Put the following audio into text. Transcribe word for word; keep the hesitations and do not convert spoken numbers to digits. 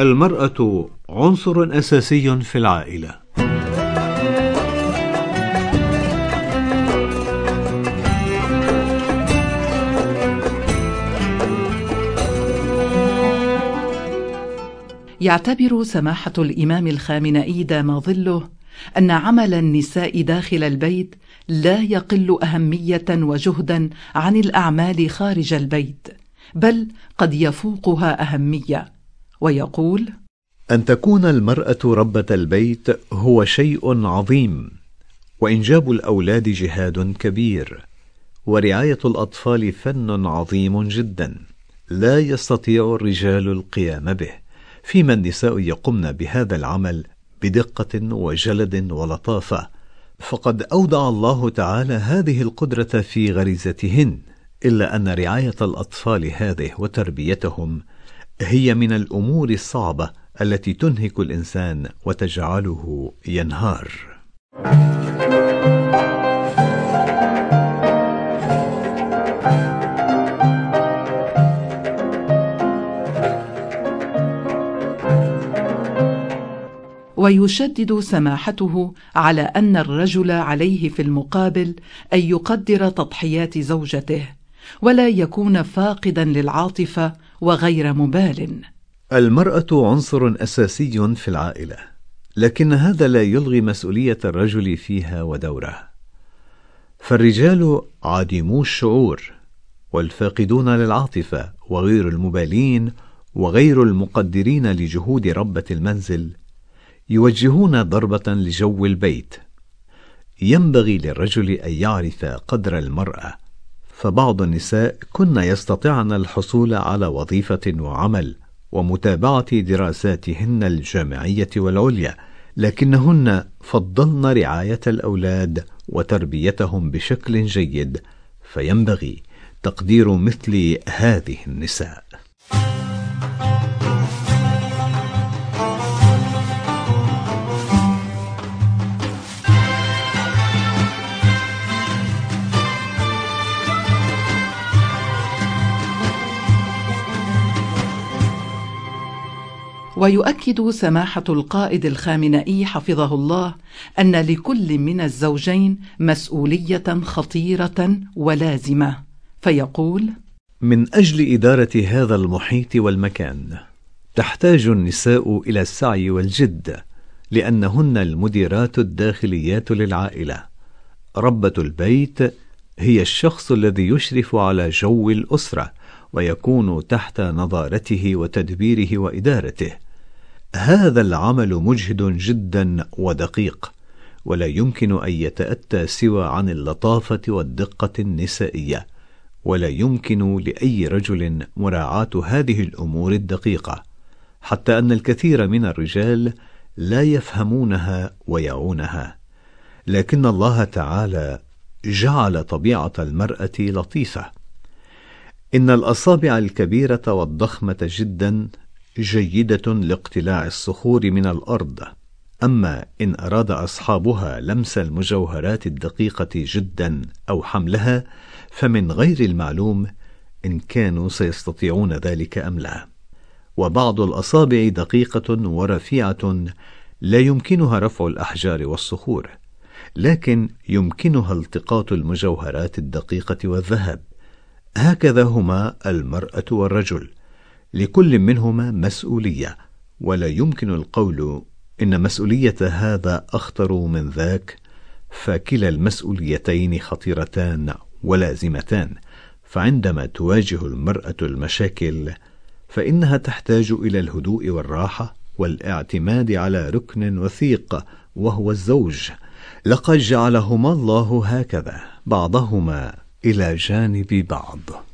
المرأة عنصر أساسي في العائلة. يعتبر سماحة الإمام الخامنئي دام ظله أن عمل النساء داخل البيت لا يقل أهمية وجهدا عن الأعمال خارج البيت، بل قد يفوقها أهمية، ويقول: أن تكون المرأة ربة البيت هو شيء عظيم، وإنجاب الأولاد جهاد كبير، ورعاية الأطفال فن عظيم جدا لا يستطيع الرجال القيام به، فيما النساء يقمن بهذا العمل بدقة وجلد ولطافة، فقد أودع الله تعالى هذه القدرة في غريزتهن. إلا أن رعاية الأطفال هذه وتربيتهم هي من الأمور الصعبة التي تنهك الإنسان وتجعله ينهار. ويشدد سماحته على أن الرجل عليه في المقابل أن يقدر تضحيات زوجته، ولا يكون فاقدا للعاطفة وغير مبال. المرأة عنصر أساسي في العائلة، لكن هذا لا يلغي مسؤولية الرجل فيها ودوره، فالرجال عادمو الشعور والفاقدون للعاطفة وغير المبالين وغير المقدرين لجهود ربة المنزل يوجهون ضربة لجو البيت. ينبغي للرجل أن يعرف قدر المرأة، فبعض النساء كن يستطيعن الحصول على وظيفة وعمل ومتابعة دراساتهن الجامعية والعليا، لكنهن فضلن رعاية الأولاد وتربيتهم بشكل جيد، فينبغي تقدير مثل هذه النساء. ويؤكد سماحة القائد الخامنئي حفظه الله أن لكل من الزوجين مسؤولية خطيرة ولازمة، فيقول: من أجل إدارة هذا المحيط والمكان تحتاج النساء إلى السعي والجد، لأنهن المديرات الداخليات للعائلة. ربة البيت هي الشخص الذي يشرف على جو الأسرة ويكون تحت نظارته وتدبيره وإدارته. هذا العمل مجهد جدا ودقيق، ولا يمكن أن يتأتى سوى عن اللطافة والدقة النسائية، ولا يمكن لأي رجل مراعاة هذه الأمور الدقيقة، حتى أن الكثير من الرجال لا يفهمونها ويعونها. لكن الله تعالى جعل طبيعة المرأة لطيفة. إن الأصابع الكبيرة والضخمة جدا جيدة لاقتلاع الصخور من الأرض، أما إن أراد أصحابها لمس المجوهرات الدقيقة جدا أو حملها فمن غير المعلوم إن كانوا سيستطيعون ذلك أم لا. وبعض الأصابع دقيقة ورفيعة لا يمكنها رفع الأحجار والصخور، لكن يمكنها التقاط المجوهرات الدقيقة والذهب. هكذا هما المرأة والرجل، لكل منهما مسؤولية، ولا يمكن القول إن مسؤولية هذا أخطر من ذاك، فكلا المسؤوليتين خطيرتان ولازمتان. فعندما تواجه المرأة المشاكل فإنها تحتاج إلى الهدوء والراحة والاعتماد على ركن وثيق وهو الزوج. لقد جعلهما الله هكذا، بعضهما إلى جانب بعض.